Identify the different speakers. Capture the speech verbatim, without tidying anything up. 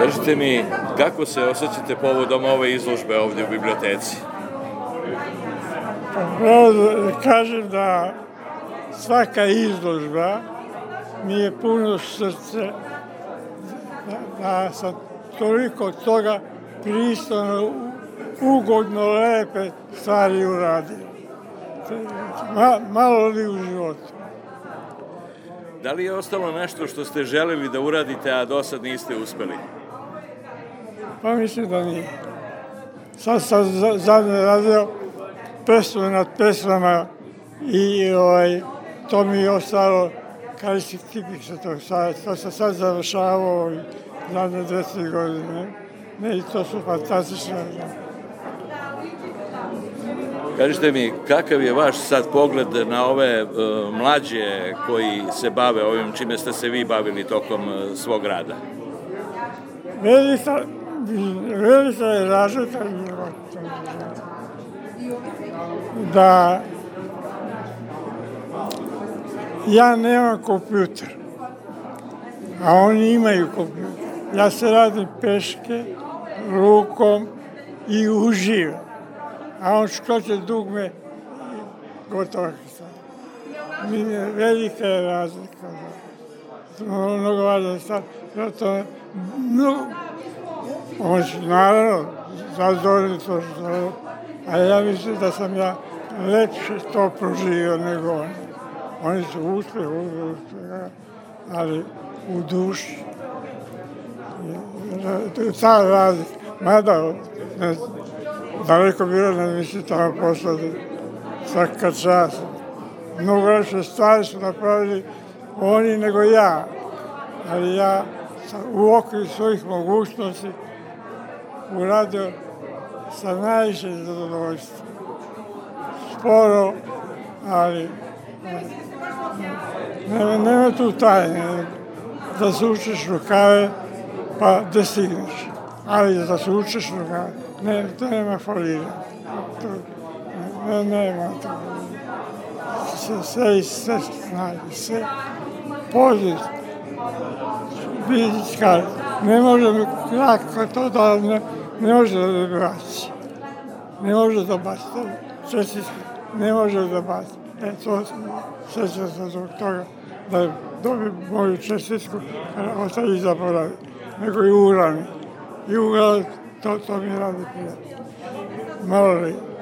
Speaker 1: Kažite mi, kako se osjećate povodom ove izložbe ovdje u biblioteci?
Speaker 2: Pa, kažem da svaka izložba mi je puno srce, da, da sam toliko toga pristojno, ugodno, lepe stvari uradio. Ma, malo li u životu.
Speaker 1: Da li je ostalo nešto što ste želeli da uradite, a do sad niste uspeli?
Speaker 2: Pa mislim da nije. Sad sam zadnje radio pesme nad pesmama i ovaj, to mi je ostalo karijski tipik sa tog sada. To sam sad završavao i zadnje dve, tri godine. Ne, i to su fantastične.
Speaker 1: Kažite mi, kakav je vaš sad pogled na ove uh, mlađe koji se bave ovim čime ste se vi bavili tokom uh, svog rada?
Speaker 2: Velika, velika je razlika da ja nemam kompjuter, a oni imaju kompjuter. Ja se radim peške, rukom i uživam. A on škoće dugme i gotovo šta. Velika je razlika. Mnogo važno stvar. Zato, no, on će naravno zadovoljni to što, a ja mislim da sam ja lepše to proživio nego oni. Oni su uspjeh, uspjeh, ali u duši. Ta razlika. Mada, ne znam, daleko bilo ne misli tamo poslati svaka čast. Mnogo više stvari su napravili oni nego ja. Ali ja sam u okviru svojih mogućnosti uradio sa najviše zadovoljstva. Sporo, ali nema, nema tu tajne. Da se učiš rukave, pa da stigneš. Ali da se učiš rukave, ne, to nema folira. To, ne, nema to. Sve, sve i sve znaju, sve poziv. Vidjeti ne može mi kratko to da ne, ne može da me baci. Ne može da baci. Čestitka ne može da baci. E, to sjećam se zbog toga da dobijem moju čestitku, a ostaje i zaboravim. Nego i urani. I ugrali, to, to mi radi prijatno. Malo li.